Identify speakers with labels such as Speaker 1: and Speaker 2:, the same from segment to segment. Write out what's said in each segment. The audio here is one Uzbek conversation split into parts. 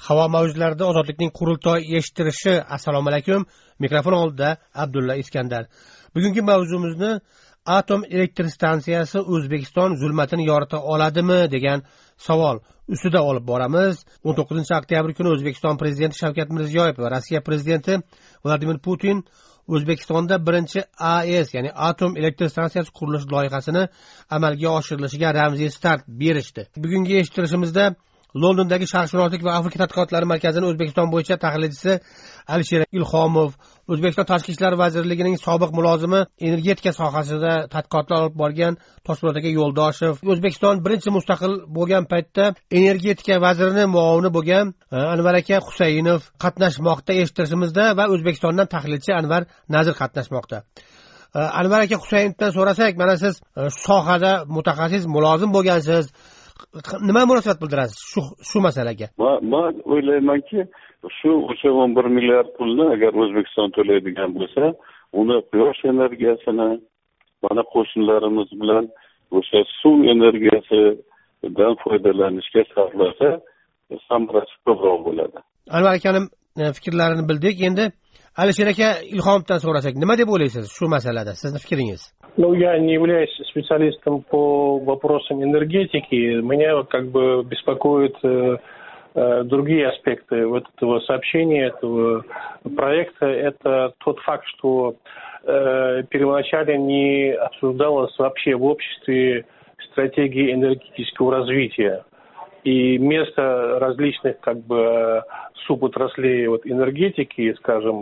Speaker 1: Havo mavjlarida ozodlikning qurultoy eshittirishi. Assalomu alaykum. Mikrofon oldida Abdulla Iskandar. Bugungi mavzumizni atom elektr stansiyasi O'zbekiston zulmatini yorita oladimi degan savol ustida olib boramiz. 19-oktyabr kuni O'zbekiston prezidenti Shavkat Mirziyoyev va Rossiya prezidenti Vladimir Putin O'zbekistonda birinchi AES, ya'ni atom elektr stansiyasi qurilish loyihasini amalga oshirilishiga ramziy start berishdi. Bugungi eshittirishimizda Londondagi Sharqshunoslik va Afrika tadqiqotlari markazining O'zbekiston bo'yicha tahlilchisi Alisher Ilhomov, O'zbekiston Tashqi ishlar vazirligining sobiq mulozimi, energetika sohasida tadqiqotlar olib borgan Toshpo'lat aka Yo'ldoshev, O'zbekiston birinchi mustaqil bo'lgan paytda energetika vazirining muovini bo'lgan Anvar aka Husaynov qatnashmoqda eshittirishimizda va O'zbekistondan tahlilchi Anvar Nazir qatnashmoqda. Anvar aka Husaynovdan so'rasak, mana siz sohada mutaxassis mulozim bo'lgansiz. Nima munosabat bildirasiz shu masalaga?
Speaker 2: Men o'ylaymanki, o'sha 11 milliard pulni agar O'zbekiston to'laydigan bo'lsa, uni quyosh energiyasini, mana qo'shnilarimiz bilan o'sha suv energiyasidan foydalanishga sarflasa, samarasi ko'proq bo'ladi.
Speaker 1: Anvar akaning fikrlarini bildik. Endi Alisher aka Ilhomovdan so'rasak, nima deb o'ylaysiz shu masalada? Sizning fikringiz?
Speaker 3: Я не являюсь специалистом по вопросам энергетики. Меня беспокоят другие аспекты вот этого сообщения, этого проекта. Это тот факт, что первоначально не обсуждалось вообще в обществе стратегии энергетического развития. И место различных суботраслей энергетики, скажем,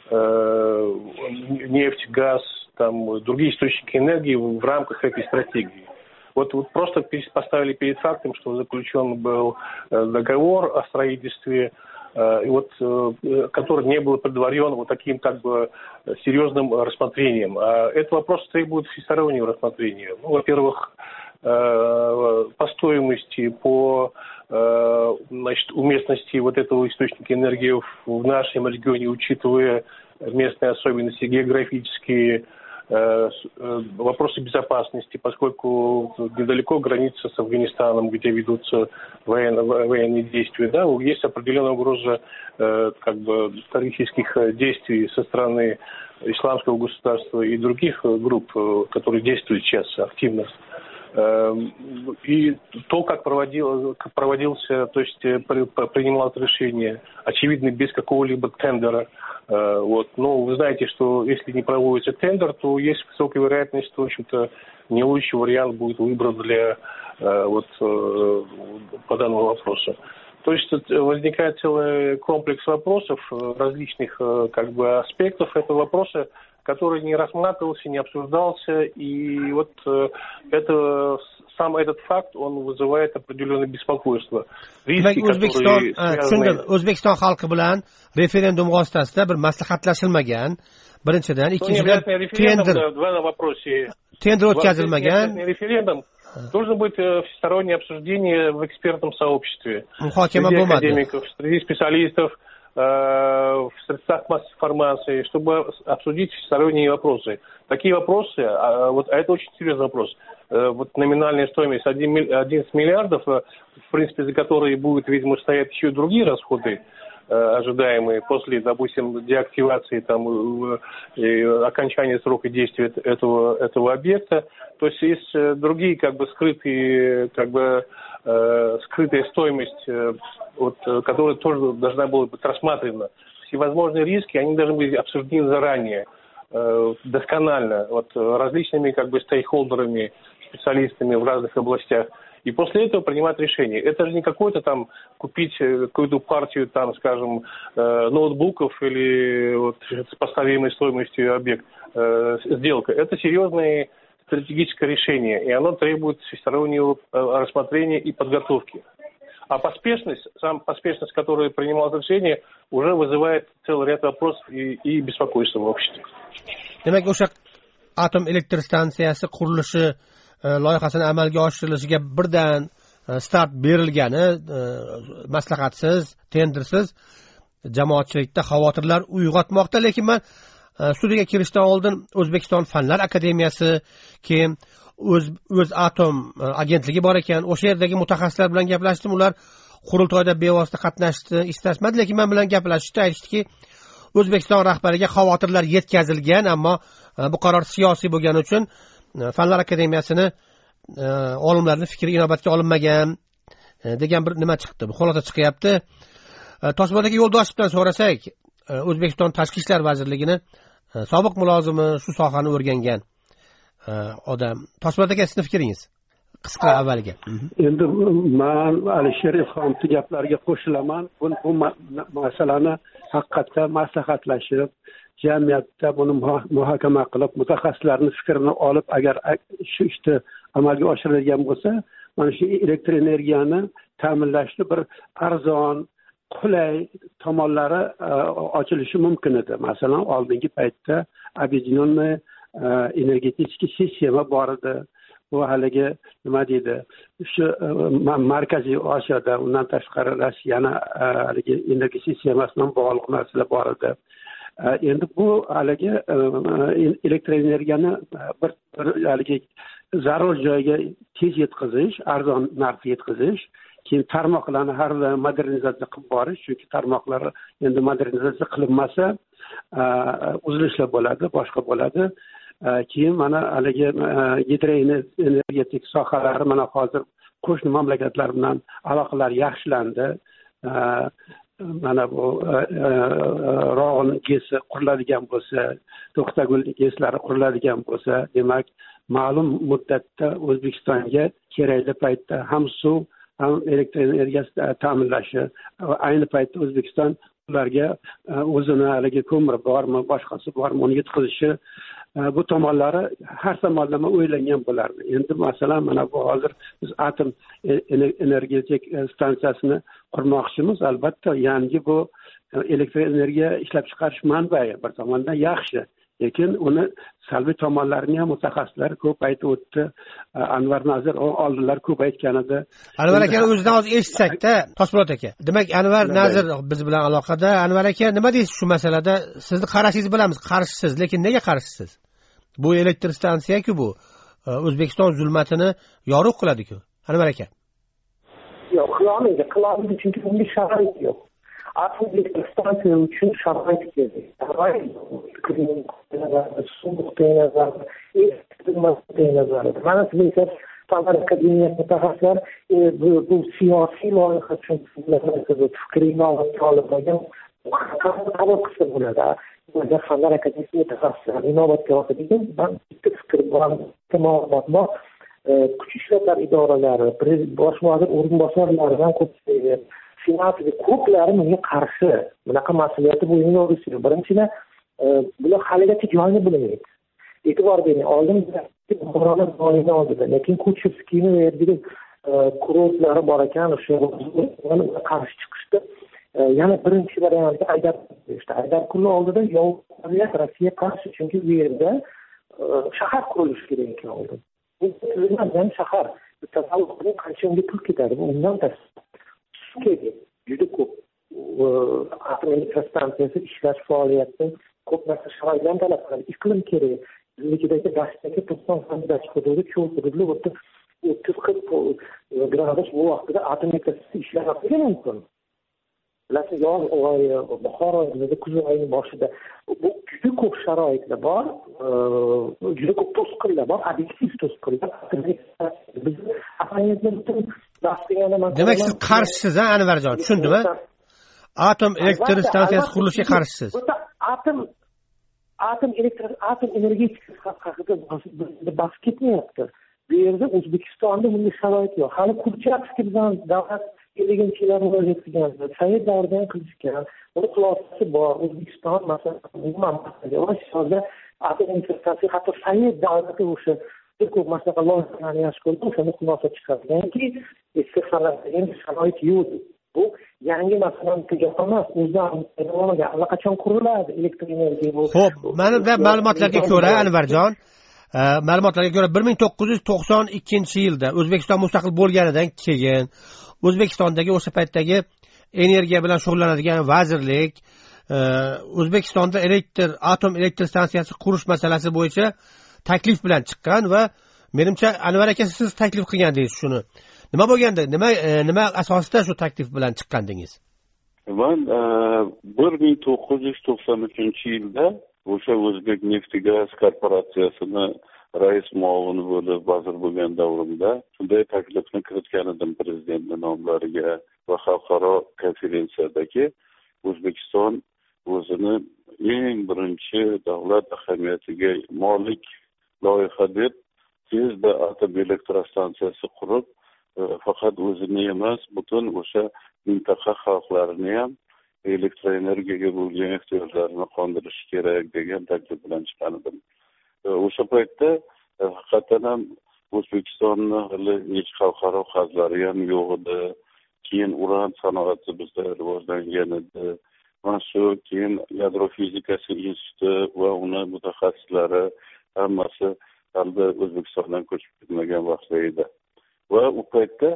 Speaker 3: нефть, газ, другие источники энергии в рамках этой стратегии. Вот просто поставили перед фактом, что заключен был договор о строительстве, который не был предварен таким серьезным рассмотрением. А этот вопрос требует всестороннего рассмотрения. Во-первых, по стоимости, по уместности этого источника энергии в нашем регионе, учитывая местные особенности географические, вопросы безопасности, поскольку недалеко граница с Афганистаном, где ведутся военные действия, есть определенная угроза террористических действий со стороны исламского государства и других групп, которые действуют сейчас активно. И то, как проводился, то есть принималось решение, очевидно, без какого-либо тендера. Но вы знаете, что если не проводится тендер, то есть высокая вероятность, что, в общем-то, не лучший вариант будет выбран по данному вопросу. То есть возникает целый комплекс вопросов, различных аспектов этого вопроса, который не рассматривался, не обсуждался, и сам этот факт, он вызывает определенное беспокойство.
Speaker 1: O'zbekiston xalqi bilan referendum vositasida bir maslahatlashilmagan. Birinchidan, ikkinchidan tender o'tkazilmagan.
Speaker 3: Референдум должен быть всестороннее обсуждение в экспертном сообществе.
Speaker 1: Muhokama bo'lmadi.
Speaker 3: Академиков, среди специалистов, в средствах массовой информации, чтобы обсудить всесторонние вопросы. Такие вопросы, это очень серьезный вопрос. Номинальная стоимость 11 миллиардов, в принципе, за которые будут, видимо, стоять еще и другие расходы, ожидаемые после, допустим, деактивации окончания срока действия этого объекта. То есть есть другие скрытая стоимость, которая тоже должна была быть рассмотрена. Всевозможные риски, они должны быть обсуждены заранее, досконально, различными стейкхолдерами, специалистами в разных областях. И после этого принимать решение. Это же не какой-то купить какую-то партию, скажем, ноутбуков или сопоставимой стоимостью объект, сделка. Это серьезное стратегическое решение, и оно требует всестороннего рассмотрения и подготовки. А поспешность, которая принималось решение, уже вызывает целый ряд вопросов и беспокойства в обществе.
Speaker 1: Demak, o'sha atom elektr stansiyasi qurilishi loyihasini amalga oshirilishiga birdan start berilgani maslahatsiz, tendersiz jamoatchilikda xavotirlar uyg'otmoqda. Lekin men studiyaga kirishdan oldin O'zbekiston Fanlar akademiyasi, keyin o'z atom agentligi bor ekan, o'sha yerdagi mutaxassislar bilan gaplashdim. Ular qurultoyda bevosita qatnashishni istashmadi, lekin men bilan gaplashishda aytishdiki, O'zbekiston rahbariga xavotirlar yetkazilgan, ammo bu qaror siyosiy bo'lgani uchun Fanlar akademiyasini olimlarning fikri inobatga olinmagan degan bir nima chiqdi. Bu xulosa chiqyapti. Toshbodagi Yo'ldoshovdan so'rasak, O'zbekiston Tashqi ishlar vazirligini sobiq mulozimi, shu sohani o'rgangan odam. Toshbod aka, sizning fikringiz qisqa avvalga.
Speaker 4: Endi men Alisher Ilhomovning gaplariga qo'shilaman. Bu masalani haqiqatda maslahatlashib, jamiyatda buni muhokama qilib, mutaxassislarning fikrini olib, agar shu ishni amalga oshirilgan bo'lsa, mana shu elektr energiyani ta'minlashni bir arzon, qulay tomonlari ochilishi mumkin edi. Masalan, oldingi paytda объединенный energetik sistema bor edi. Bu haligi nima deydi? Shu Markaziy Osiyoda, undan tashqari Rossiyani haligi energiya sistemasidan bog'liq narsalar bor edi. Endi bu haligi elektr energiyani bir haligi zarur joyga tez yetkazish, arzon narxda yetkazish, keyin tarmoqlarni har doim modernizatsiya qilib borish, chunki tarmoqlar endi modernizatsiya qilinmasa uzilishlar bo'ladi, boshqa bo'ladi. Keyin mana haligi gidroenergetik sohalari mana hozir qo'shni mamlakatlar bilan aloqalar yaxshilandi. Mana bu Rog'on gesi quriladigan bo'lsa, To'xtagul geslari quriladigan bo'lsa, demak ma'lum muddatda O'zbekistonga kerakli paytda ham suv, ham elektr energiyasi ta'minlashi, ayni paytda O'zbekiston ularga o'zini haligi ko'mir bormi, boshqasi bormi, uni yetkazishi, bu tomonlari har tomonlama o'ylangan bo'lardi. Endi masalan, mana bu hozir biz atom energetik stansiyasini qurmoqchimiz. Albatta, yangi bu elektr energiya ishlab chiqarish manbai bir tomondan yaxshi, lekin uni salbiy tomonlarini ham mutaxassislar ko'p aytib o'tdi. Anvar Nazir oldinlar ko'p aytgan edi.
Speaker 1: Anvar akani o'zidan hozir eshitsakda, Toshpo'lat aka. Demak, Anvar Nazir biz bilan aloqada. Anvar aka, nima deysiz shu masalada? Sizni qarashingizni bilamiz, qarshisiz, lekin nega qarshisiz? Bu elektr stansiya-ku bu O'zbekiston zulmatini yorug' qiladi-ku. Anvar aka.
Speaker 5: Yo'q, qilolmaydi, chunki bunga sharoit yo'q. Atom elektr stansiya uchun sharoit kerak. Suv mana sizlar Fanlar akademiyasi mutaxassislar bu siyosiy loyiha uchun fikrini olib olgan qabul qilsa bo'ladi. Fanlar akademiyasi mutaxassislar inobatga oladigan bitta fikr bor, ma'lumot bor. Kuch ishlatlar idoralari, bosh vazir o'rinbosarlaridan ko'pchilik, senatga ko'plari bunga qarshi. Bunaqa mas'uliyati bo'yniga olishdi. Birinchidan, bular haligacha joyini bilmaydi. E'tibor bering, oldin buxorolar joyini oldida, lekin Kuchevskiyni va yerga kurortlari bor ekan, o'sha qarshi chiqishdi. Yana birinchi variantda Aydarkulni oldida yovvoyi Rossiya qarshi, chunki bu yerda shahar qurilishi kerak ekan oldin. Bu tuzilmagan shahar. Tasavvur qiling, qancha unga pul ketadi. Undan tashqari juda ko'p atom elektr stansiyasi ishlash faoliyati ko'p narsa sharoitdan talab qiladi. Iqlim kerak. Biznikidagi dashtdagi 90 dasht hududi cho'l hududli 30-40 gradus bu vaqtida atom elektr ishlamashligi mumkin. Bilasizki, yoz oyi, bahor oyida, kuz oyining boshida bu juda ko'p sharoitlar bor, juda ko'p to'sqinlar bor, obyektiv to'sqinlar. Biz
Speaker 1: demak, siz qarshisiz, Anvarjon, tushundimmi? Atom elektr stansiyasi qurilishiga qarshisiz.
Speaker 5: Atom energetikasi haqida bahs ketmayapti. Bu yerda O'zbekistonda bunday sharoit yo'q. Hali Kurchevskiy bilan davlat 50-yillarni o'rgatgan, Sovet davridan qilishgan. Uni xulosasi bor. O'zbekiston masalan, umuman hozir atom energetikasi hatto Sovet davrida o'sha ko'p masalan loyihalarni yaxshi ko'rdi, o'shani xulosa chiqarganki, eski endi sharoit yo'q. Bu yangi masalan emas, o'zida allaqachon quriladi elektr energiya.
Speaker 1: Xo'p, mana bu ma'lumotlarga ko'ra, Anvarjon, ma'lumotlarga ko'ra 1992-yilda O'zbekiston mustaqil bo'lganidan keyin O'zbekistondagi o'sha paytdagi energiya bilan shug'ullanadigan vazirlik O'zbekistonda atom elektr stansiyasi qurish masalasi bo'yicha taklif bilan chiqqan va menimcha Anvar aka siz taklif qilgandingiz shuni. nima bo'lganda nima asosida shu taklif bilan chiqqandingiz?
Speaker 2: Man 1993 yilda o'sha o'zbek neftigaz korporatsiyasini rais muavini bo'lib vazir bo'lgan davrimda shunday taklifni kiritgan edim prezidentning nomlariga va xalqaro konferensiyadagi O'zbekiston o'zini eng birinchi davlat ahamiyatiga molik loyiha deb tezda atom elektrostansiyasi qurib faqat o'zini emas butun o'sha mintaqa xalqlarini ham elektroenergiyaga bo'lgan ehtiyojlarini qondirish kerak degan taklif bilan chiqqan edim. O'sha paytda haqiqatan ham O'zbekistonni hech xalqaro qarzlari ham yo'q edi. Keyin uran sanoati bizda rivojlangan edi. Mana shu keyin yadro fizikasi instituti va uni mutaxassislari hammasi hali O'zbekistondan ko'chib ketmagan vaqtda edi. Va u paytda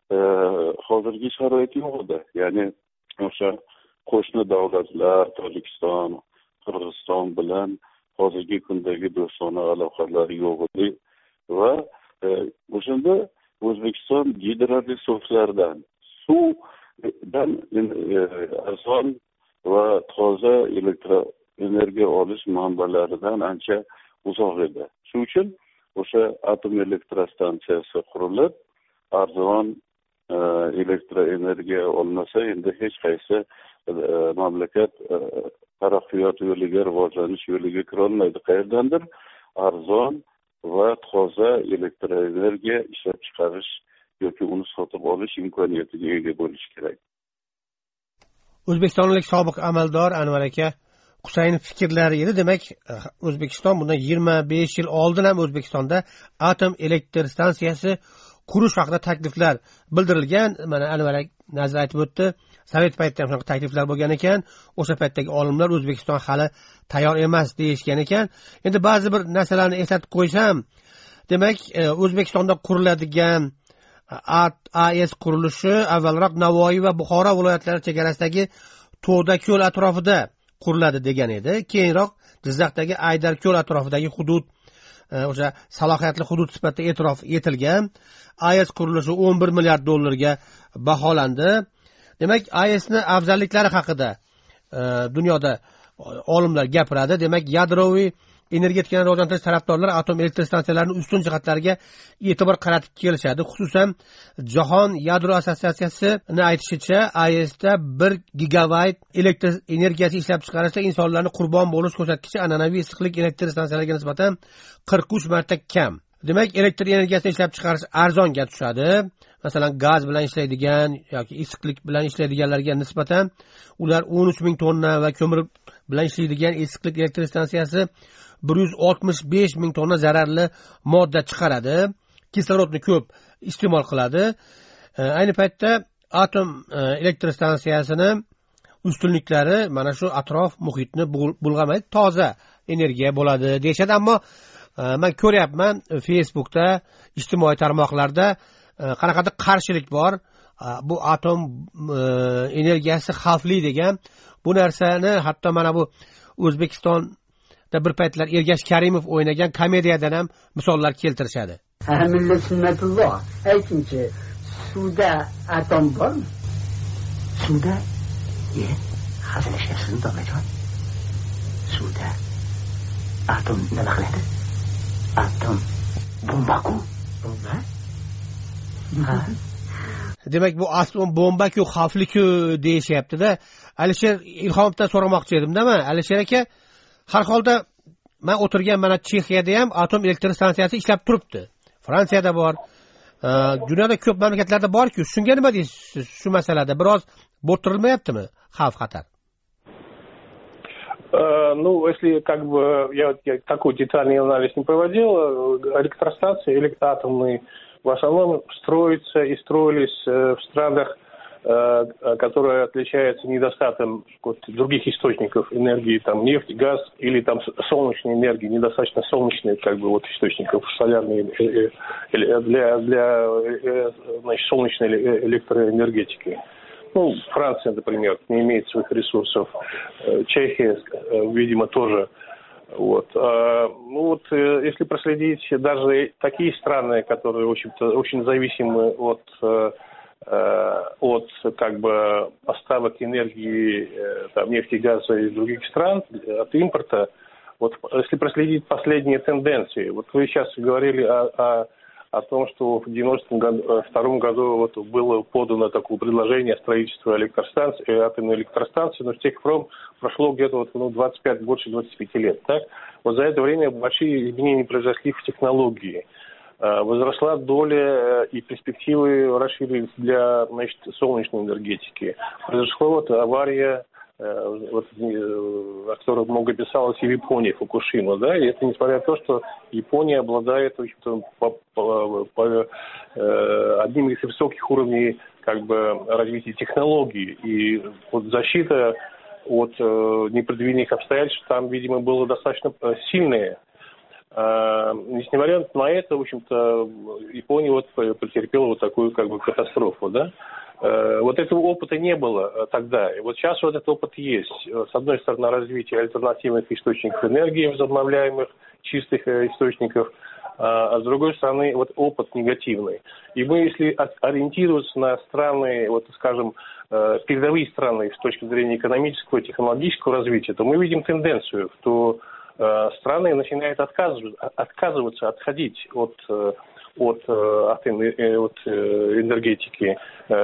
Speaker 2: hozirgi sharoit yo'q edi. Ya'ni o'sha qo'shni davlatlar Tojikiston, Qirg'iziston bilan hozirgi kundagi do'stona aloqalar yo'q edi va o'shanda O'zbekiston gidroresurslardan suvdan arzon va toza elektroenergiya olish manbalaridan ancha uzoq edi. Shuning uchun o'sha atom elektrostansiyasi qurilib, arzon elektroenergiya olmasa endi hech qaysi mamlakat taraqqiyot yo'liga, rivojlanish yo'liga kira olmaydi. Qayerdandir arzon va toza elektroenergiya ishlab chiqarish yoki uni sotib olish imkoniyatiga ega bo'lish kerak.
Speaker 1: O'zbekistonlik sobiq amaldor Anvar aka Husaynov fikrlari edi. Demak, O'zbekiston bundan 25 yil oldin ham O'zbekistonda atom elektr stansiyasi qurish haqida takliflar bildirilgan. Mana Anvar aka nazar aytib o'tdi. Sovet paytida ham shunaqa takliflar bo'lgan ekan. O'sha paytdagi olimlar O'zbekiston hali tayyor emas deyishgan ekan. Endi ba'zi bir narsalarni eslatib qo'ysam, demak, O'zbekistonda quriladigan AES qurilishi avvalroq Navoiy va Buxoro viloyatlari chegarasidagi To'dako'l atrofida quriladi degan edi. Keyinroq Jizzaxdagi Aydarko'l atrofidagi hudud o'sha salohiyatli hudud sifatida e'tirof etilgan. AES qurilishi 11 milliard dollarga baholandi. Demak, AESni afzalliklari haqida dunyoda olimlar gapiradi. Demak, yadroviy energetikani rivojlantirish tarafdorlari atom elektr stansiyalarining ustun jihatlariga e'tibor qaratib kelishadi. Xususan, Jahon yadro assotsiatsiyasini aytishicha, AESda 1 gigavayt elektr energiyasi ishlab chiqarishda insonlarning qurbon bo'lish ko'rsatkichi an'anaviy issiqlik elektr stansiyalariga nisbatan 43 marta kam. Demak, elektr energiyasini ishlab chiqarish arzonga tushadi. Masalan, gaz bilan ishlaydigan yoki issiqlik bilan ishlaydiganlarga nisbatan ular 13 ming tonna va ko'mir bilan ishlaydigan issiqlik elektr stansiyasi 165 ming tonna zararli modda chiqaradi. Kislorodni ko'p iste'mol qiladi. Ayni paytda atom elektr stansiyasini ustunliklari mana shu atrof muhitni bulg'amaydi, toza energiya bo'ladi deyshadi. Ammo men ko'ryapman Facebookda, ijtimoiy tarmoqlarda qanaqadir qarshilik bor. Bu atom energiyasi xavfli degan. Bu narsani hatto mana bu O'zbekistonda bir paytlar Ergash Karimov o'ynagan komediyadan ham misollar keltirishadi.
Speaker 6: Hamilla sunnatulloh, aytingchi, suvda atom bormi? Suvda? Hazillashasizmi, dogajon? Suvda atom nima qiladi? Atom bomba-ku. Bomba?
Speaker 1: Demak, bu atom bomba-ku, xavfli-ku deyishyapti-da. Alisher Ilhomovdan so'ramoqchi edim-da men. Alisher aka, har holda men o'tirgan mana Chexiyada ham atom elektr stansiyasi ishlab turibdi. Fransiyada bor. Dunyoda ko'p mamlakatlarda bor-ku. Shunga nima deysiz? Shu masalada biroz bo'rtirilmayaptimi xavf-xatar?
Speaker 3: Ну, если я такой детальный анализ не проводил, электростанции электроатомные в основном строятся и строились в странах, которые отличаются недостатком других источников энергии, там нефть, газ или там солнечной энергии, недостаточно солнечных источников солярной для солнечной электроэнергетики. Ну, Франция, например, не имеет своих ресурсов. Чехия, видимо, тоже Вот. Ну вот, если проследить даже такие страны, которые, в общем-то, очень зависимы от как бы поставок энергии, там, нефти, газа из других стран, от импорта, вот если проследить последние тенденции, вот вы сейчас говорили о том, что в 1992 году вот было подано такое предложение о строительстве атомной электростанции, но с тех пор прошло где-то больше 25 лет. Так? Вот за это время большие изменения произошли в технологии. Возросла доля и перспективы расширились для, значит, солнечной энергетики. Произошла авария, о которой много писалось и в Японии, Фукушима, да, и это несмотря на то, что Япония обладает, в общем-то, одним из высоких уровней как бы развития технологий, и вот защита от непредвиденных обстоятельств там, видимо, была достаточно сильная. Несмотря на это, в общем-то, Япония вот потерпела вот такую как бы катастрофу, да. Вот этого опыта не было тогда. И вот сейчас вот этот опыт есть. С одной стороны, развитие альтернативных источников энергии, возобновляемых, чистых источников, а с другой стороны, вот опыт негативный. И мы, если ориентироваться на страны, вот, скажем, передовые страны с точки зрения экономического и технологического развития, то мы видим тенденцию, что страны начинают отказываться, отходить от энергетики.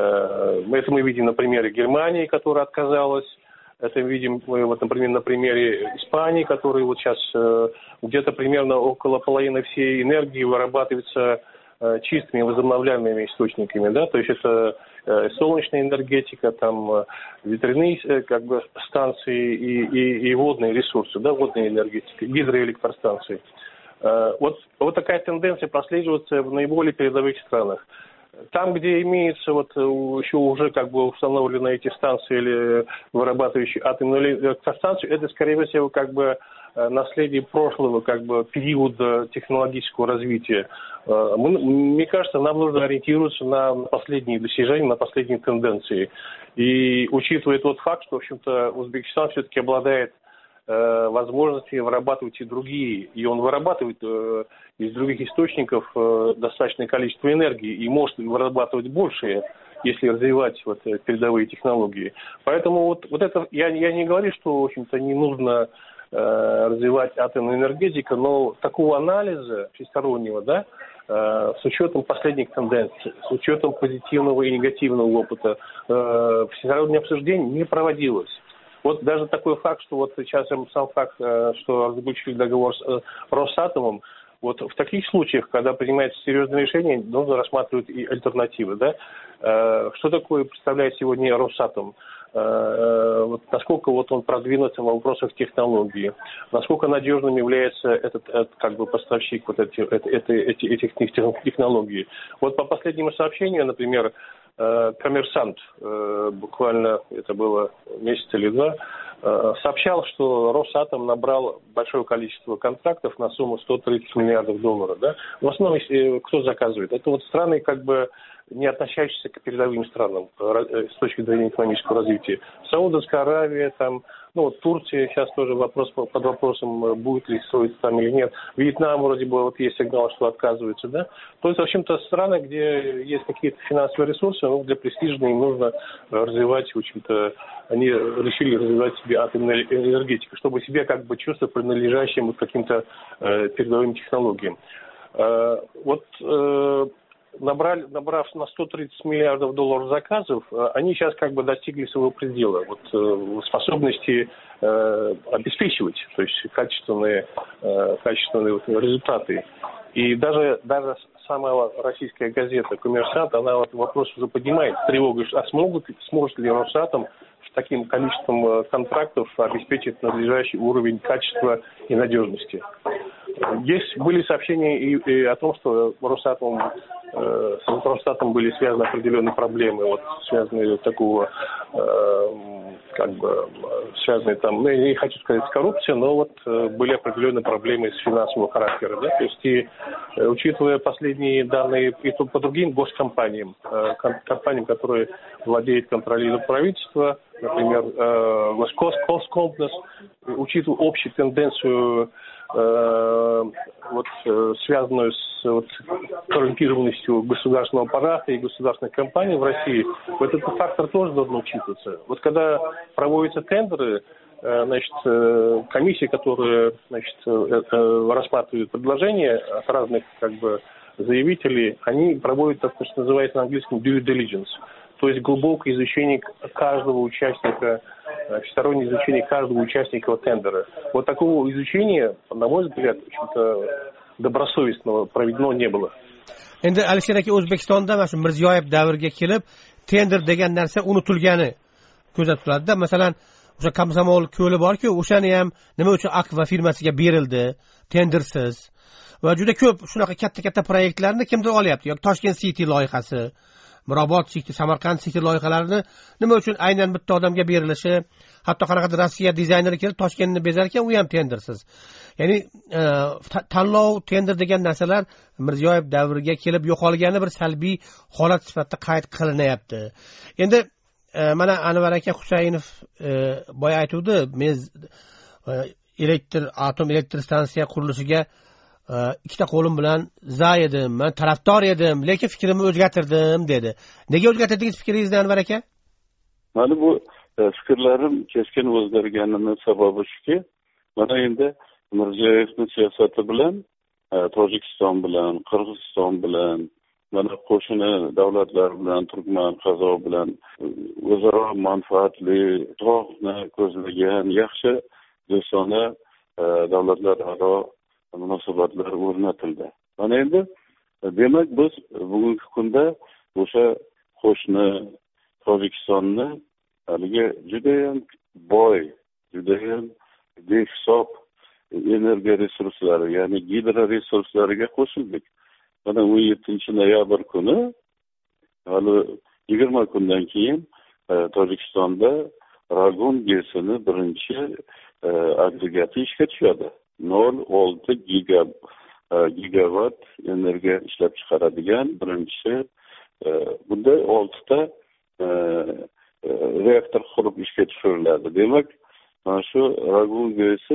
Speaker 3: Это мы видим на примере Германии, которая отказалась. Это видим, вот, например, на примере Испании, которая вот сейчас где-то примерно около половины всей энергии вырабатывается чистыми возобновляемыми источниками, да, то есть это солнечная энергетика, там ветряные как бы станции и водные ресурсы, да, водная энергетика, гидроэлектростанции. Вот такая тенденция прослеживается в наиболее передовых странах. Там, где имеются вот еще уже как бы установлены эти станции или вырабатывающие атомную электростанцию, это, скорее всего, как бы наследие прошлого как бы периода технологического развития. Мне кажется, нам нужно ориентироваться на последние достижения, на последние тенденции. И учитывая тот факт, что, в общем-то, Узбекистан все-таки обладает возможностью вырабатывать и другие, и он вырабатывает из других источников достаточное количество энергии и может вырабатывать больше, если развивать вот передовые технологии. Поэтому вот это я не говорю, что, в общем-то, не нужно развивать атомную энергетику, но такого анализа всестороннего, да, с учетом последних тенденций, с учетом позитивного и негативного опыта, всестороннее обсуждение не проводилось. Вот даже такой факт, что вот сейчас сам факт, что заключили договор с Росатомом, вот в таких случаях, когда принимается серьезное решение, нужно рассматривать и альтернативы, да. Что такое представляет сегодня Росатом? Вот насколько вот он продвинутый в вопросах технологии, насколько надежным является этот как бы поставщик вот этих технологий. Вот по последнему сообщению, например, «Коммерсант», буквально это было месяц или два, сообщал, что Росатом набрал большое количество контрактов на сумму $130 миллиардов. Да? В основном, кто заказывает? Это вот страны, как бы не относящиеся к передовым странам с точки зрения экономического развития. Саудовская Аравия, там, ну, вот Турция сейчас тоже под вопросом, будет ли строиться там или нет. Вьетнам вроде бы вот есть сигнал, что отказывается, да. То есть, в общем-то, страны, где есть какие-то финансовые ресурсы, ну, для престижа им нужно развивать, в общем-то, они решили развивать себе атомную энергетику, чтобы себя как бы чувствовать принадлежащим вот каким-то передовым технологиям. Набрав на $130 миллиардов заказов, они сейчас как бы достигли своего предела, вот, способности обеспечивать, то есть качественные вот результаты. И даже самая российская газета «Коммерсант», она вот вопрос уже поднимает с тревогой, а сможет ли Росатом с таким количеством контрактов обеспечить надлежащий уровень качества и надежности. Здесь были сообщения и о том, что с Росатом были связаны определенные проблемы, вот, связанные такого, как бы связанные там, я не хочу сказать с коррупцией, но вот были определенные проблемы с финансового характера. Да? То есть и учитывая последние данные и по другим госкомпаниям, компаниям, которые владеют, контролируют правительство, например, Госкомплекс, учитывая общую тенденцию, связанную с коррумпированностью государственного аппарата и государственных компаний в России, вот этот фактор тоже должен учитываться. Вот когда проводятся тендеры, комиссии, которые рассматривают предложения от разных заявителей, они проводят то, что называется на английском due diligence, то есть глубокое изучение каждого участника, всестороннее изучение каждого участника тендера. Вот такого изучения, на мой взгляд, в общем-то, добросовестного проведено не было.
Speaker 1: Endi Alisher aka, O'zbekistonda mana shu Mirziyoyev davriga kelib tender degan narsa unutilgani kuzatiladi. Masalan, o'sha Komsomol ko'li bor-ku, o'shani ham nima uchun Akva firmasiga berildi, tendersiz. Va juda ko'p shunaqa katta proyektlarni kimdir olyapti. Yoki Toshkent City loyihasi, Mirobod City, Samarqand City loyihalarini nima uchun aynan bitta odamga berilishi, hatto qanaqadir Rossiya dizayneri kelib Toshkentni bezar ekan, u ham tendersiz. Ya'ni tanlov, tender degan narsalar Mirziyoyev davriga kelib yo'qolgani bir salbiy holat sifatida qayd qilinyapti. Endi mana Anvar aka Husaynov boya aytuvdi, men atom elektr stansiya qurilishiga ikkita qo'lim bilan za edim, men tarafdor edim, lekin fikrimni o'zgartirdim dedi. Nega o'zgartirdingiz fikringizni, Anvar aka?
Speaker 2: Mana bu fikrlarim keskin o'zgarganining sababi shuki, mana endi Mirziyoyevning siyosati bilan Tojikiston bilan, Qirg'iziston bilan, mana qo'shni davlatlar bilan, Turkman, Qozoq bilan o'zaro manfaatli, tog'ni ko'zlagan yaxshi do'stona davlatlararo munosabatlar o'rnatildi. Mana endi demak biz bugungi kunda o'sha qo'shni Tojikistonni haligi judayam boy, judayam behisob energiya resurslari, ya'ni gidro resurslariga qo'shildik. Mana 17 noyabr kuni, hali 20 kundan keyin Tojikistonda Ragun GESini birinchi agregati ishga tushadi. 0.6 gigavat energiya ishlab chiqaradigan birinchi bunda 6 ta reaktor qurib ishga tushiriladi. Demak, mana shu Ragun GESi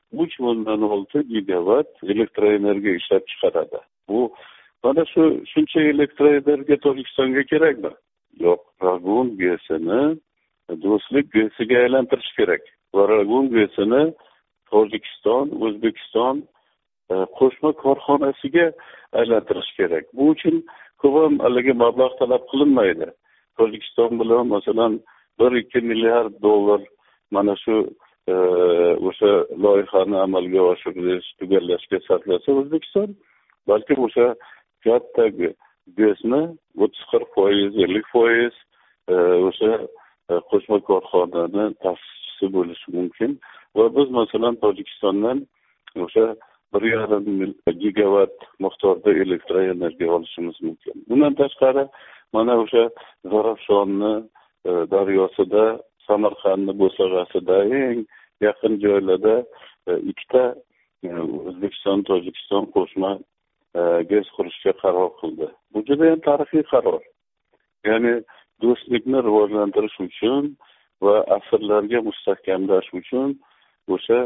Speaker 2: 3.6 gigavat elektroenergiya ishlab chiqaradi. Bu mana shuncha elektroenergiya Tojikistonga kerakmi? Yo'q, Ragun GESini do'stlik GESiga aylantirish kerak. Va Ragun GESini Tojikiston, O'zbekiston qo'shma korxonasiga aylantirish kerak. Bu uchun ko'p ham mablag' talab qilinmaydi. Tojikiston bilan masalan 1-2 milliard dollar mana shu o'sha loyihani amalga oshirish, tugallashga sarflasa O'zbekiston, balki o'sha katta GESni 30-40%, 50% o'sha qo'shma korxonani ta'sischisi bo'lishi mumkin. Va biz masalan Tojikistondan o'sha 1,5 gigavat miqdorda elektroenergiya olishimiz mumkin. Bundan tashqari mana o'sha Zarafshonni daryosida, Samarqandni bo'sag'asida eng yaqin joylarda ikkita O'zbekiston Tojikiston qo'shma GES qurishga qaror qildi. Bu juda ham tarixiy qaror. Ya'ni do'stlikni rivojlantirish uchun va asrlarga mustahkamlash uchun o'sha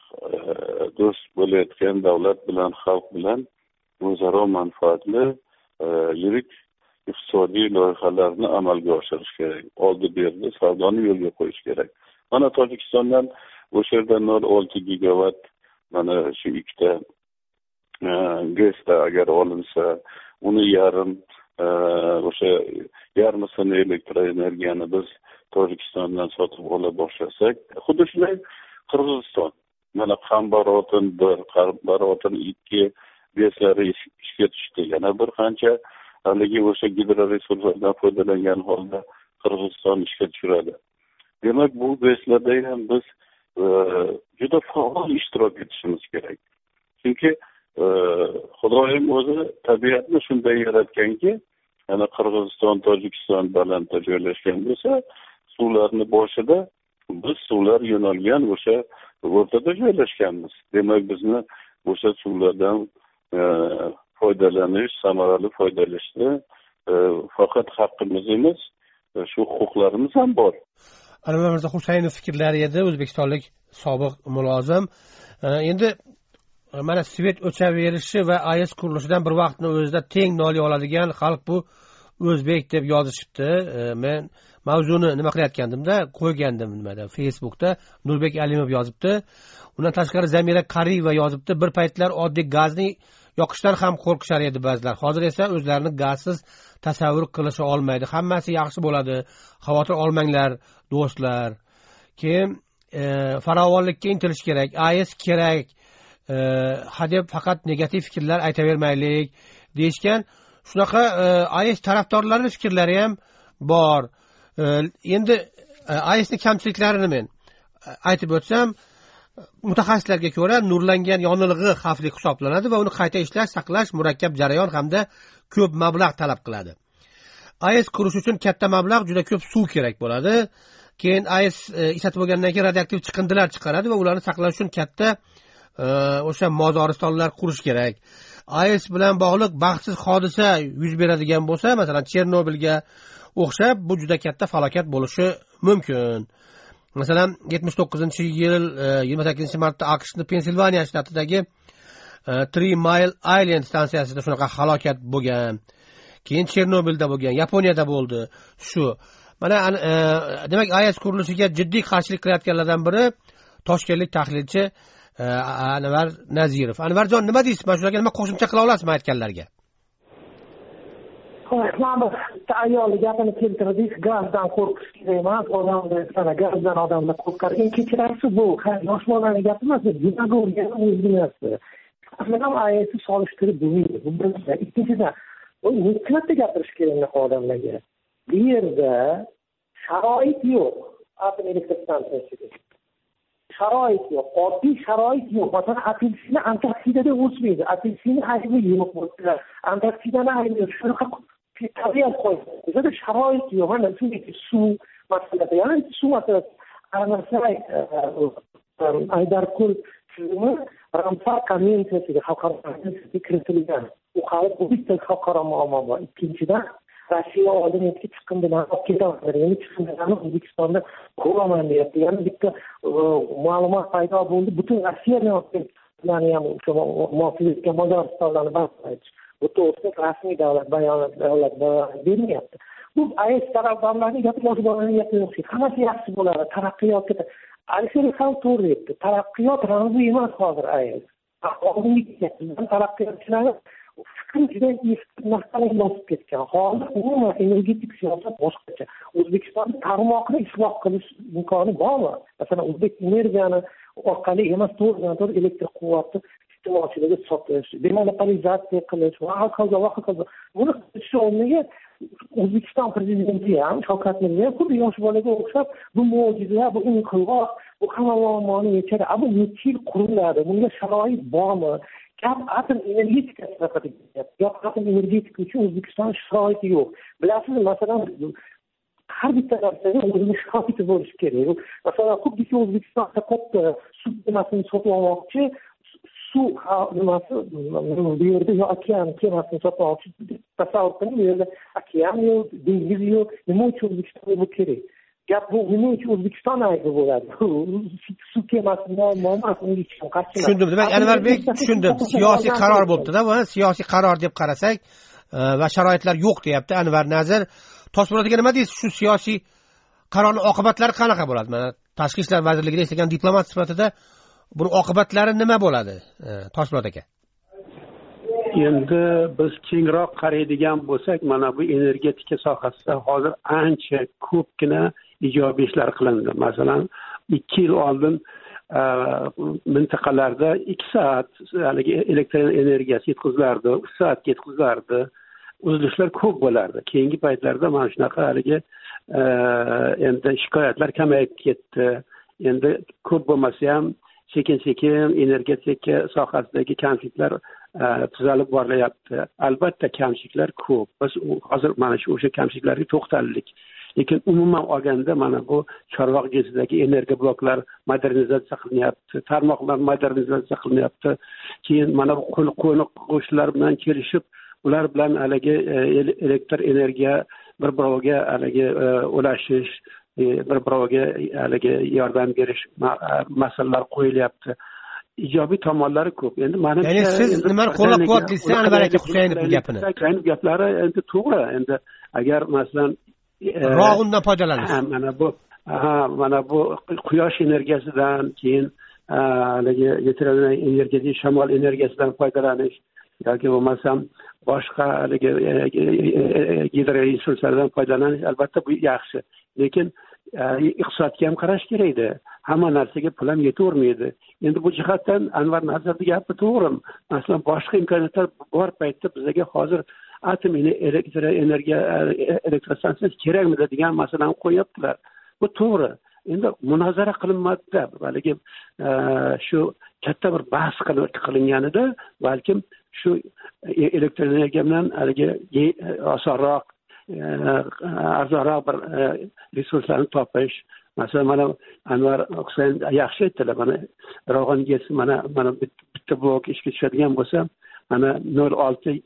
Speaker 2: do'st bo'layotgan davlat bilan, xalq bilan o'zaro manfaatli yirik iqtisodiy loyihalarni amalga oshirish kerak. Oldi-berdi savdoni yo'lga qo'yish kerak. Mana Tojikistondan o'sha yerdan 0.6 gigavat mana shu ikkita GESda agar olinsa, uni o'sha yarmisini elektroenergiyani biz Tojikistondan sotib ola boshlasak, xuddi shunday Qirg'iziston mana Qambarotin 1, Qambarotin 2 GESlari ishga tushdi. Yana bir qancha haligi o'sha gidroresurslardan foydalangan holda Qirg'iziston ishga tushiradi. Demak, bu GESlarda ham biz juda faol ishtirok etishimiz kerak. Chunki Xudoyim o'zi tabiatni shunday yaratganki, yana Qirg'iziston, Tojikiston balandda joylashgan bo'lsa, suvlarni boshida biz suvlar yo'nalgan o'sha o'rtada joylashganmiz. Demak, bizni o'sha suvlardan foydalanish, samarali foydalanishni faqat haqqimiz emas, shu huquqlarimiz ham bor.
Speaker 1: Anvar Mirzo Husaynov fikrlari edi, o'zbekistonlik sobiq mulozim. Endi mana svet o'chaverishi va AES qurilishidan bir vaqtni o'zida teng noliy oladigan xalq bu o'zbek deb yozishibdi. Men mavzuni nima qilayotgandimda qo'ygandim nimada Facebookda Nurbek Alimov yozibdi. Undan tashqari Zamira Qariyeva yozibdi. Bir paytlar oddiy gazni yoqishdan ham qo'rqishar edi ba'zilar. Hozir esa o'zlarini gazsiz tasavvur qilisha olmaydi. Hammasi yaxshi bo'ladi. Xavotir olmanglar, do'stlar. Keyin farovonlikka intilish kerak, AES kerak. Hadeb faqat negativ fikrlar aytavermaylik deyishgan. Shunaqa AES tarafdorlarining fikrlari ham bor. Endi AESning kamchiliklarini men aytib o'tsam, mutaxassislarga ko'ra nurlangan yonilg'i xavfli hisoblanadi va uni qayta ishlash, saqlash murakkab jarayon hamda ko'p mablag' talab qiladi. AES qurish uchun katta mablag', juda ko'p suv kerak bo'ladi. Keyin AES ishlatib bo'lgandan keyin radioaktiv chiqindilar chiqaradi va ularni saqlash uchun katta o'sha mozoristonlar qurish kerak. AES bilan bog'liq baxtsiz hodisa yuz beradigan bo'lsa, masalan Chernobylga o'xshab, bu juda katta falokat bo'lishi mumkin. Masalan 79-yil 28-martda AQShning Pensilvaniya shtatidagi 3 Mile Island stansiyasida shunaqa halokat bo'lgan. Keyin Chernobylda bo'lgan, Yaponiyada bo'ldi. Shu. Mana demak AES qurilishiga jiddiy qarshilik qilayotganlardan biri toshkentlik tahlilchi Anvar Nazirov. Anvarjon, nima deysiz? Mana shularga nima qo'shimcha qila olasizmi aytganlarga?
Speaker 5: Mana ayolning gapini keltirdik, gazdan qo'rqish kerak emas, gazdan odamlar qo'rqar. Eng kechirasi bu, yosh bolalarning gapi emas, demagogiya o'zini narsa. Men ham AESni solishtirib bo'lmaydi. Bu birinchidan. Ikkinchidan, hikmatda gapirish kerak odamlarga. Bu yerda sharoit yo'q. Atom elektr stansiyasiga. Sharoit yo'q, oddiy sharoit yo'q. Masalan, apelsinni Antarktidada o'smaydi. Apelsinni aybi yo'q bo'lsa, Antarktidani aybi shunaqa tabiat qo'ydi. Bizda sharoit yo'q. Mana shunday suv masalasi, ya'ni suv masalasi. Anaqa Aydarko'l tizimi Ramsar konvensiyasiga xalqaro konvensiyaga kiritilgan. U hali bu bitta xalqaro muammo bor. Ikkinchidan Rossiya oldingi chiqindilarni olib ketadi. Endi chiqindilarni O'zbekistonda ko'raman deyapti. Ya'ni bitta ma'lumot paydo bo'ldi. Butun Rossiyadan ularni ham o'sha muvofiqlikka Mo'g'ulistonlarni boshlash. Bu to'g'risida rasmiy davlat bayonot bermayapti. Bu AES tarafdorlarining gapi yosh bolalarning gapiga o'xshaydi. Hammasi yaxshi bo'ladi, taraqqiyot ketadi. Alisher ham to'g'ri aytdi. Taraqqiyot ramzi emas hozir AES. Oldingi taraqqiyotchilar fikri juda maqtanib bosib ketgan. Hozir umuman energetik siyosat boshqacha. O'zbekistonda tarmoqni isloh qilish imkoni bormi? Masalan, o'zbek energiyani orqali emas, to'g'ridan-to'g'ri elektr quvvatni iste'molchilarga sotish, demonopolizatsiya qilish va hokazo. Buni qilish o'rniga O'zbekiston prezidenti ham Shavkat Mirziyoyev xuddi yosh bolaga o'xshab bu mo'jiza, bu inqilob, bu hamma muammoni yechadi. Bu necha yil quriladi? Bunga sharoit bormi? Gap atom energetikasi haqida ketyapti. Gap atom energetika uchun O'zbekiston sharoiti yo'q. Bilasizmi, masalan, har bitta narsaga o'zini sharoiti bo'lishi kerak. Masalan, xuddiki O'zbekistonda katta suv kemasini sotib olmoqchi, suv nimasi bu yerda yo okean kemasini sotib olmoqchi. Tasavvur qiling, bu yerda okean yo'q, dengiz yo'q. Nima uchun O'zbekistonga bu kerak? Gap bu nima uchun O'zbekiston aybi bo'ladi? Suv kemasi muammo emas, unga hech kim qarshi emas.
Speaker 1: Tushundim. Demak, Anvarbek, tushundim. Siyosiy qaror bo'libdi-da, buni siyosiy qaror deb qarasak va sharoitlar yo'q deyapti Anvar Nazir. Toshpo'latga nima deysiz? Shu siyosiy qarorning oqibatlari qanaqa bo'ladi? Mana Tashqi ishlar vazirligida ishlagan diplomat sifatida buning oqibatlari nima bo'ladi? Toshpo'lat aka.
Speaker 4: Endi biz kengroq qaraydigan bo'lsak, mana bu energetika sohasida hozir ancha ko'pgina ijobiy ishlar qilindi. Masalan, 2 yil oldin mintaqalarda 2 soat haligi elektr energiyasi yetkazilardi, 3 soat yetkazilardi. Uzilishlar ko'p bo'lardi. Keyingi paytlarda mana shunaqa haligi endi shikoyatlar kamayib ketdi. Endi ko'p bo'lmasa ham sekin-sekin energetika sohasidagi kamchiliklar tuzalib boryapti. Albatta kamchiliklar ko'p. Biz hozir mana o'sha kamchiliklarga to'xtaldik. lekin umuman olganda mana bu Chorvoq gezidagi energiya bloklar modernizatsiya qilinyapti, tarmoqlar modernizatsiya qilinyapti. Keyin mana bu qo'shnilar bilan kelishib, ular bilan haligi elektr energiya bir-biriga haligi ulashish, bir-biriga haligi yordam berish masalalar qo'yilyapti. Ijobiy tomonlari ko'p. Endi mana
Speaker 1: ya'ni siz nimani qo'llab-quvvatlaysiz Anvar aka Husaynov bu gapini?
Speaker 4: Gaplari endi to'g'ri. Endi agar masalan
Speaker 1: rog'undan foydalanish.
Speaker 4: Mana bu quyosh energiyasidan, keyin haligi energiya, shamol energiyasidan foydalanish yoki bo'lmasam boshqa haligi gidroresurslardan foydalanish albatta bu yaxshi. Lekin iqtisodga ham qarash kerakda. Hamma narsaga pul ham yetavermaydi. Endi bu jihatdan Anvar Nazarning gapi to'g'ri. Masalan, boshqa imkoniyatlar bor paytda bizga hozir atom elektrostansiyasi kerakmi degan masalani qo'yaptilar. Bu to'g'ri. Endi munozara qilinmadi-da. Balki shu katta bir bahs qilinganida, balkim shu elektr energiya bilan haligi osonroq, arzonroq bir resurslarni topish. Masalan, mana Anvar Husayn yaxshi aytdilar. Mana Rog'ongez mana bitta blok ishga tushadigan bo'lsa, mana 0.6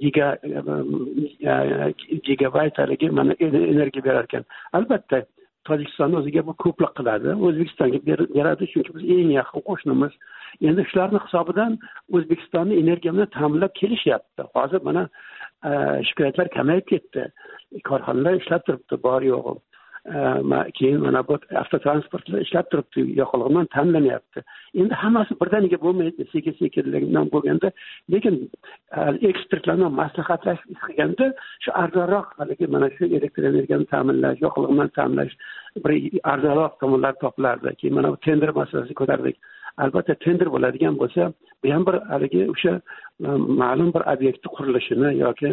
Speaker 4: gigabayt haligi mana energiya berar ekan. Albatta Tojikiston o'ziga bu ko'plik qiladi, O'zbekistonga beradi, chunki biz eng yaqin qo'shnimiz. Endi shularning hisobidan O'zbekistonni energiya bilan ta'minlab kelishyapti. Hozir mana shikoyatlar kamayib ketdi. Korxonalar ishlab turibdi, bor yo'g'i. Keyin mana bu avtotransportlar ishlab turibdi, yoqilg'i ta'minlanyapti. Endi hammasi birdaniga bo'lmaydi, sekin-sekinlikdan bo'lganda, lekin ekspertlarning maslahatlashib qilganda shu arzonroq haligi mana shu elektr energiyani ta'minlash, yoqilg'i ta'minlash bir arzonroq tomonlar topilardi. Keyin mana bu tender masalasini ko'tardik. Albatta tender bo'ladigan bo'lsa, bu ham bir haligi o'sha ma'lum bir obyektni qurilishini yoki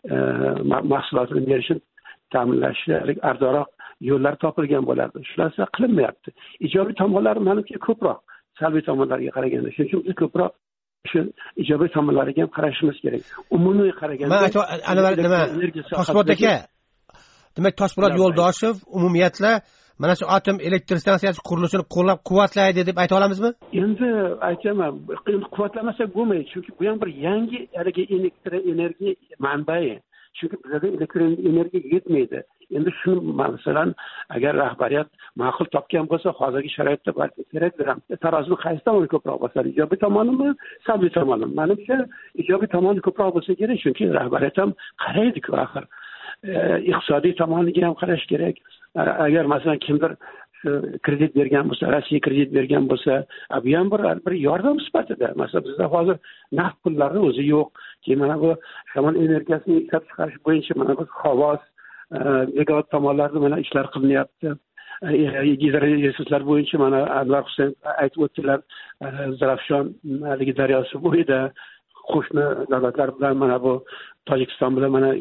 Speaker 4: mahsulotini berishini ta'minlashi arzonroq yo'llar topilgan bo'lardi. Shular qilinmayapti. Ijobiy tomonlari menimcha ko'proq salbiy tomonlarga qaraganda. Shuning uchun biz ko'proq shu ijobiy tomonlariga ham qarashimiz kerak. Umumiy qaraganda
Speaker 1: Anvar Toshpo'lat aka, demak Toshpo'lat Yo'ldoshev umumiyatla mana shu atom elektr stansiyasi qurilishini qo'llab-quvvatlaydi deb ayta olamizmi?
Speaker 4: Endi aytaman, quvvatlamasak bo'lmaydi, chunki bu ham bir yangi haligi elektr energiya manbai. Chunki bizda elektr energiya yetmaydi. Endi shuni masalan agar rahbariyat ma'qul topgan bo'lsa, hozirgi sharoitda balki kerakdir ham. Tarozini qaysi tomon ko'proq bosadi? Ijobiy tomonimi, salbiy tomonimi? Menimcha ijobiy tomoni ko'proq bo'lsa kerak, chunki rahbariyat ham qaraydi-ku axir. Iqtisodiy tomoniga ham qarash kerak. Agar masalan kimdir kredit bergan bo'lsa, Rossiya kredit bergan bo'lsa, bu ham bir yordam sifatida. Masalan, bizda hozir naqd pullarning o'zi yo'q. Keyin mana bu shamol energiyasini ishlab chiqarish bo'yicha mana bu Xovos, Begod tomonlarida mana ishlar qilinyapti. Gidroresurslar bo'yicha mana Anvar Husayn aytib o'tdilar, Zarafshon haligi daryosi bo'yida qo'shni davlatlar bilan mana bu Tojikiston bilan mana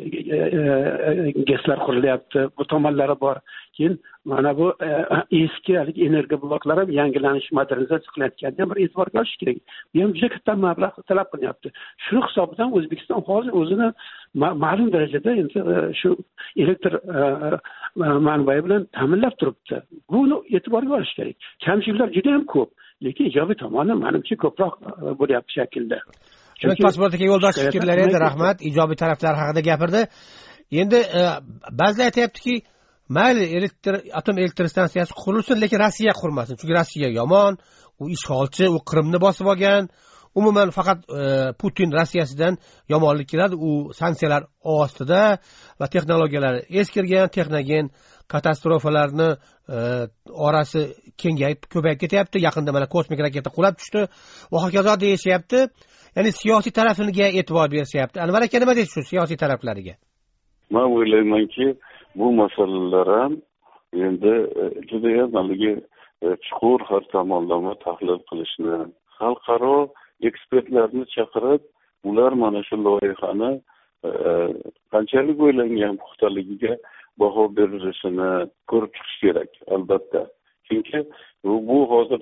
Speaker 4: GESlar qurilyapti. Bu tomonlari bor. Keyin mana bu eski haligi energiya bloklari ham yangilanish, modernizatsiya qilayotganda bir e'tiborga olish kerak. Bu ham juda katta mablag' talab qilyapti. Shu hisobidan O'zbekiston hozir o'zini ma'lum darajada endi shu elektr manbai bilan ta'minlab turibdi. Buni e'tiborga olish kerak. Kamchiliklar juda ham ko'p, lekin ijobiy tomoni menimcha ko'proq bo'lyapti shaklda.
Speaker 1: Toshpo'lat aka Yo'ldoshev fikrlari edi, rahmat. Ijobiy taraflari haqida gapirdi. Endi ba'zilar aytayaptiki, mayli atom elektr stansiyasi qurilsin, lekin Rossiya qurmasin. Chunki Rossiya yomon, u ishg'olchi, u Qrimni bosib olgan. Umuman faqat Putin Rossiyasidan yomonlik keladi. U sanksiyalar ostida va texnologiyalari eskirgan, texnogen katastrofalarni orasi kengayib, ko'payib ketyapti. Yaqinda mana kosmik raketa qulab tushdi va hokazo deyishyapti. Ya'ni siyosiy tarafiga e'tibor berishyapti. Anvar aka nima deysiz shu siyosiy taraflariga?
Speaker 2: Men o'ylaymanki, bu masalalar ham endi juda ham haligi chuqur har tomonlama tahlil qilishni, xalqaro ekspertlarni chaqirib, ular mana shu loyihani qanchalik o'ylangan puxtaligiga baho berilishini ko'rib chiqish kerak, albatta. Chunki bu hozir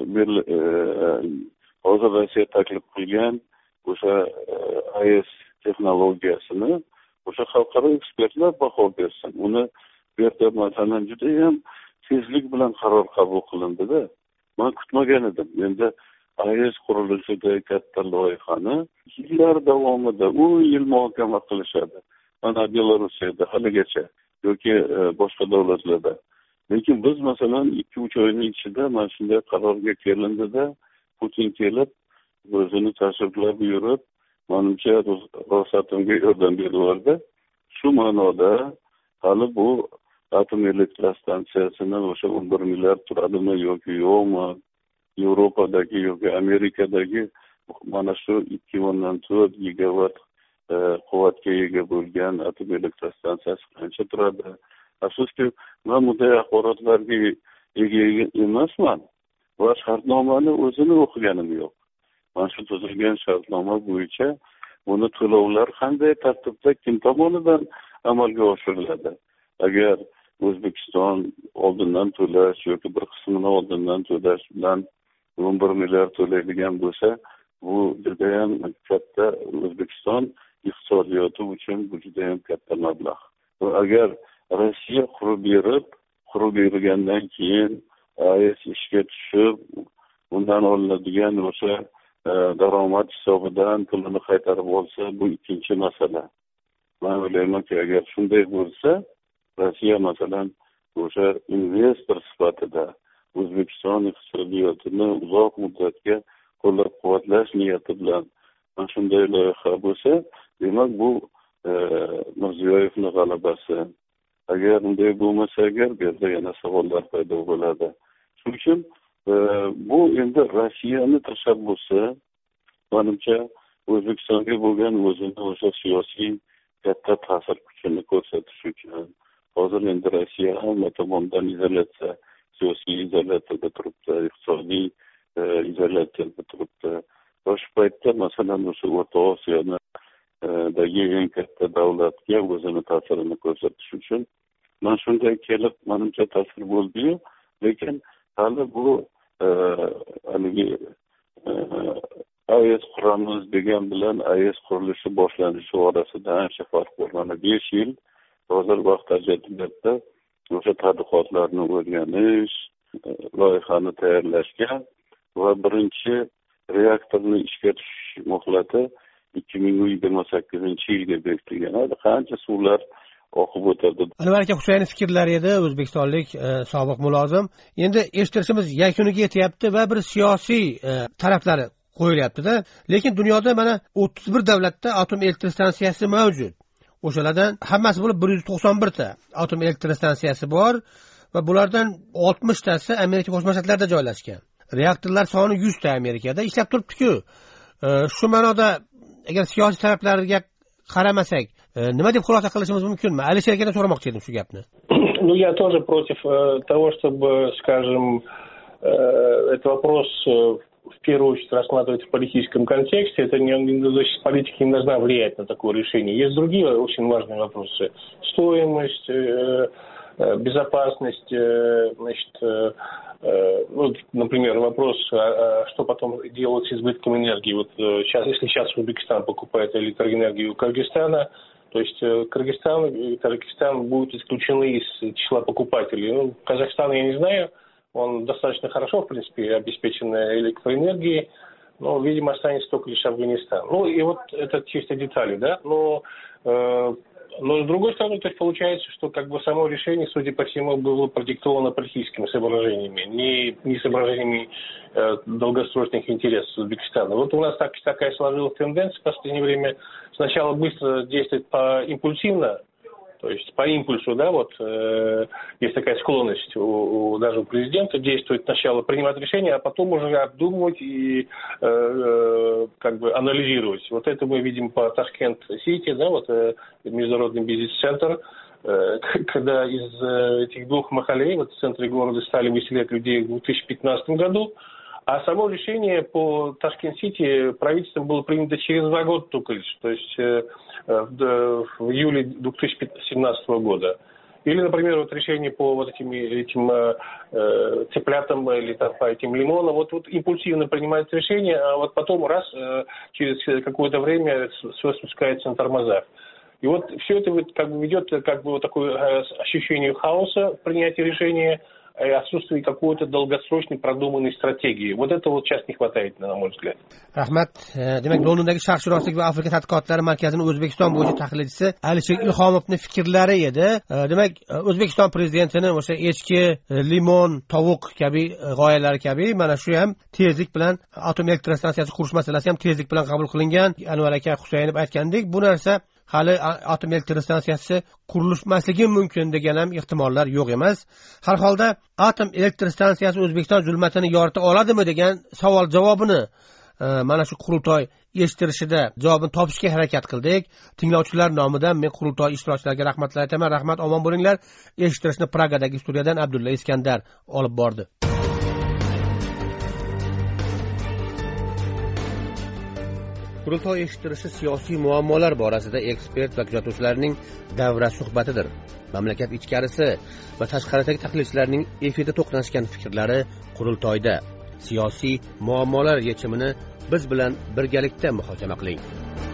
Speaker 2: Rossiya taklif qilgan o'sha AES texnologiyasini o'sha xalqaro ekspertlar baho bersin. Uni Bu yerda masalan judayam tezlik bilan qaror qabul qilindida. Men kutmagan edim. Endi AES qurilishida katta loyihani yillar davomida 10 yil muhokama qilishadi. Mana Belarusda haligacha yoki boshqa davlatlarda. Lekin biz masalan 2-3 oyning ichida mana shunday qarorga kelindida Putin kelib o'zini tashriflab yurib, menimcha Rosatomga yordam berdi. Shu ma'noda hali bu atom elektrostansiyasini o'sha 11 milliard turadimi yoki yo'qmi, Yevropadagi yoki Amerikadagi mana shu 2,4 gigavat quvvatga ega bo'lgan atom elektrostansiyasi qancha turadi? Afsuski, men bunday axborotlarga ega emasman va shartnomani o'zini o'qiganim yo'q. Mana shu tuzilgan shartnoma bo'yicha buni to'lovlar qanday tartibda kim tomonidan amalga oshiriladi? Agar O'zbekiston oldindan to'lash yoki bir qismini oldindan to'lash bilan 11 milliard to'laydigan bo'lsa, bu juda ham katta O'zbekiston iqtisodiyoti uchun bu juda ham katta mablag'. Va agar Rossiya qurib bergandan keyin AES ishga tushib, undan olinadigan o'sha daromad hisobidan pulini qaytarib olsa, bu ikkinchi masala. Men o'ylaymanki, agar shunday bo'lsa, Rossiya masalan o'sha investor sifatida O'zbekiston iqtisodiyotini uzoq muddatga qo'llab-quvvatlash niyati bilan mana shunday loyiha bo'lsa, demak bu Mirziyoyevning g'alabasi. Agar unday bo'lmasa, bu yerda yana savollar paydo bo'ladi. Shuning uchun bu endi Rossiyani tashabbusi, menimcha O'zbekistonga bo'lgan o'zini o'sha siyosiy katta ta'sir kuchini ko'rsatish uchun. Hozir endi Rossiya hamma tomondan izolyatsiya, siyosiy izolyatsiyada turibdi, iqtisodiy izolyatsiyada turibdi. Va shu paytda masalan o'sha O'rta Osiyodagi eng katta davlatga o'zini ta'sirini ko'rsatish uchun mana shunday kelib, menimcha ta'sir bo'ldi-yu, lekin hali bu haligi AES quramiz degan bilan AES qurilishi boshlanishi orasida ancha farq bor. Mana 5 yil hozir vaqt ajratiladi o'sha tadqiqotlarni o'rganish, loyihani tayyorlashga va birinchi reaktorning ishga tushish muhlati 2028-yilga bekitilgan. Qancha suvlar oqib o'tadi.
Speaker 1: Anvar aka Husaynov fikrlari edi, o'zbekistonlik sobiq mulozim. Endi eshittirishimiz yakuniga yetyapti va bir siyosiy taraflari qo'yilyapti-da. Lekin dunyoda mana 31 davlatda atom elektrostansiyasi mavjud. O'shalardan hammasi bo'lib 191 ta atom elektrostansiyasi bor va bulardan 60 tasi Amerika Qo'shma Shtatlarida joylashgan. Reaktorlar soni 100 ta Amerikada ishlab turibdi-ku. Shu ma'noda agar siyosiy taraflarga qaramasak, nima deb xulosa qilishimiz mumkinmi? Alisher akadan so'ramoqchi edim shu gapni.
Speaker 3: Ну, я тоже против того, чтобы, скажем, этот вопрос в первую очередь рассматривать в политическом контексте. Это политика не должна влиять на такое решение. Есть другие очень важные вопросы. Стоимость, безопасность, значит, вот, например, вопрос, что потом делать с избытком энергии. Вот сейчас, если сейчас Узбекистан покупает электроэнергию у Кыргызстана, то есть Кыргызстан и Таджикистан будут исключены из числа покупателей. Ну, Казахстан я не знаю, он достаточно хорошо, в принципе, обеспечен электроэнергией, но, видимо, останется только лишь Афганистан. Ну, и вот это чисто детали, да, но с другой стороны, то есть получается, что как бы само решение, судя по всему, было продиктовано политическими соображениями, не соображениями долгосрочных интересов Узбекистана. Вот у нас такая сложилась тенденция в последнее время сначала быстро действовать импульсивно, то есть по импульсу, да, вот есть такая склонность даже у президента действовать сначала, принимать решения, а потом уже обдумывать и как бы анализировать. Вот это мы видим по Ташкент-Сити, да, вот международный бизнес-центр, когда из этих двух махалей, вот в центре города, стали выселять людей в 2015 году, а само решение по Ташкент-Сити правительством было принято через 2 года только лишь, то есть в июле 2017 года. Или, например, вот решение по вот этим цыплятам или там, по этим лимонам, вот импульсивно принимается решение, а вот потом раз, через какое-то время все спускается на тормозах. И вот все это вот как бы ведет как бы вот такое ощущение хаоса в принятии решения, и отсутствие какой-то долгосрочной продуманной стратегии. Вот этого вот сейчас не хватает, на мой взгляд.
Speaker 1: Rahmat. Demak, Londondagi Sharqshunoslik va Afrika tadqiqotlari markazining O'zbekiston bo'yicha tahlilchisi Alisher Ilhomovning fikrlari edi. Demak, O'zbekiston prezidentining o'sha echki, limon, tovuq kabi g'oyalari kabi mana shu ham tezlik bilan atom elektrostansiyasi qurish masalasi ham tezlik bilan qabul qilingan. Anvar aka Husaynov aytgandek, bu narsa hali atom elektrostansiyasi qurilmasligi mumkin degan ham ehtimollar yo'q emas. Har holda atom elektrostansiyasi O'zbekiston zulmatini yorita oladimi degan savol javobini mana shu qurultoy eshittirishida javobini topishga harakat qildik. Tinglovchilar nomidan men qurultoy ishtirokchilariga rahmatlar aytaman. Rahmat, omon bo'linglar. Eshittirishni Pragadagi studiyadan Abdulla Iskandar olib bordi. Qurultoy eshittirishi siyosiy muammolar borasida ekspert va kuzatuvchilarning davra suhbatidir. Mamlakat ichkarisi va tashqaridagi tahlilchilarning efirda to'qnashgan fikrlari qurultoyda. Siyosiy muammolar yechimini biz bilan birgalikda muhokama qiling.